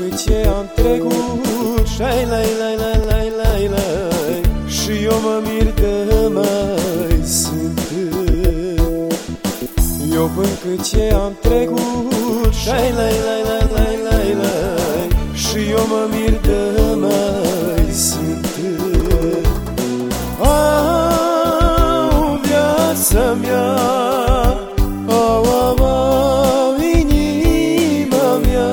cât ce am trecut, șai lai lai lai lai lai lai, și eu mă mir de mai sunt. Eu până cât ce am trecut, șai lai lai lai lai lai lai, și eu mă mir de mai sunt. Au, viața mea, au, au, au, inima mea,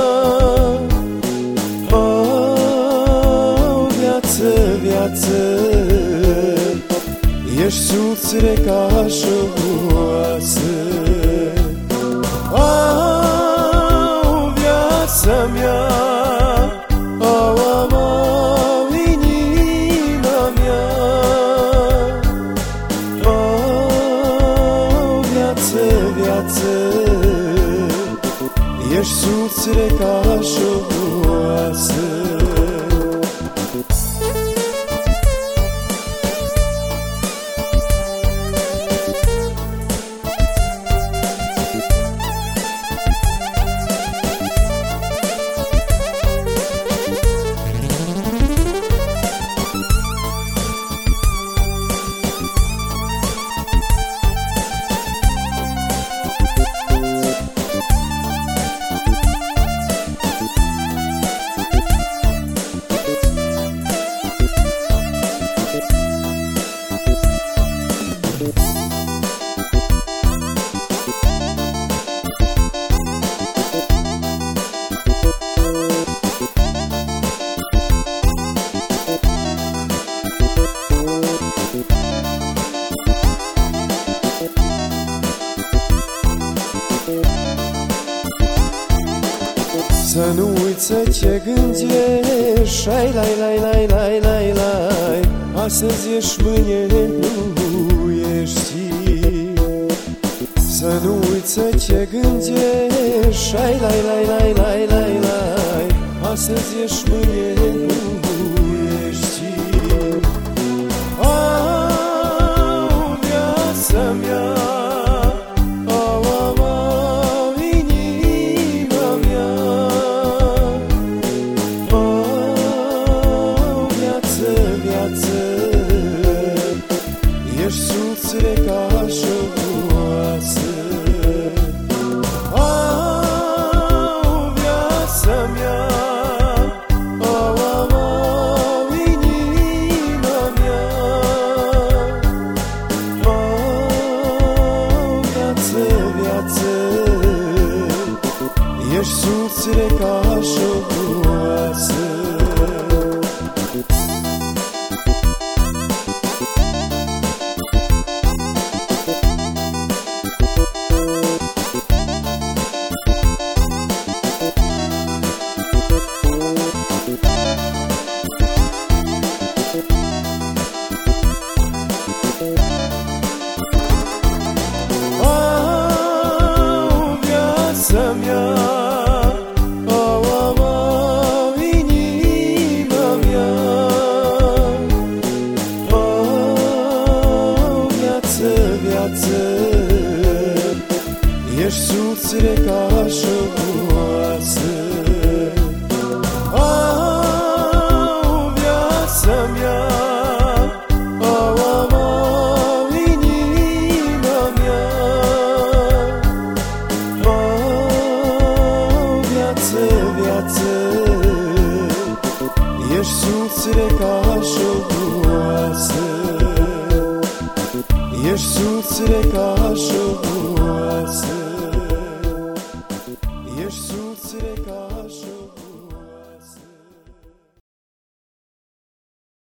au, viață, viață, ești subțire ca și oasă. Au, viața mea, au, au, au, inima mea, au, viață, viață, ești subțire ca și oasă. Să nu uiți ce gândești, ai lai lai lai lai lai lai, astăzi ești, mâine nu ești. Să nu uiți ce gândești, ai lai lai lai lai lai lai, astăzi ești, mâine nu ești. Au, viața mea, au, au, au, inima mea, au, viață, viață, ești subțire ca și oasă. Au, viața mea, au, au, au, inima mea, au, viață, viață, ești subțire ca și oasă. Au, viața mea, au, au, au, inima mea, au, viață, viață, ești subțire ca și oasă. Au, viața mea, au, au, au, inima mea, au, viață, viață, ești subțire ca și oasă. Ești subțire ca și oasă.